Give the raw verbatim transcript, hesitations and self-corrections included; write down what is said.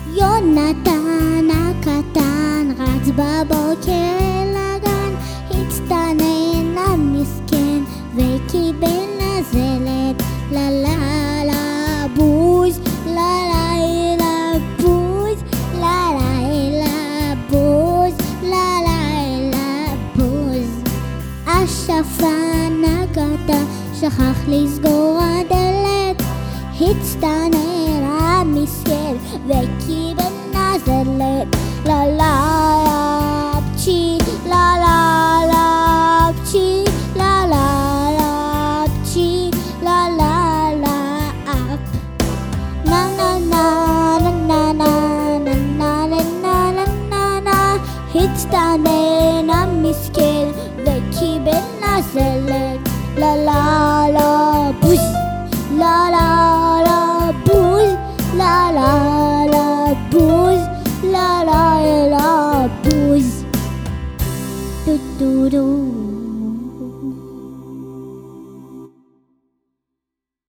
יונתן הקטן רץ בבוקר אל הגן, הצטנן המסכן וקיבל נזלת. לה לה לה בוז, לה לילה בוז, לה לילה בוז, לה לילה בוז. השפן הקטן שכח לסגור הדלת, הצטנן המסכן וקיבל נזלת. לה לה פצ'י, לה לה לה פצ'י, לה לה לה פצ'י, לה לה לה אפ. נה נה נה נה נה נה נה נה נה נה נה. הצטנן המסכן וקיבל נזלת. לה לה לה בוז, לה לה לה בוז, לה לה לה בוז, לה לה לה בוז. דו דו דו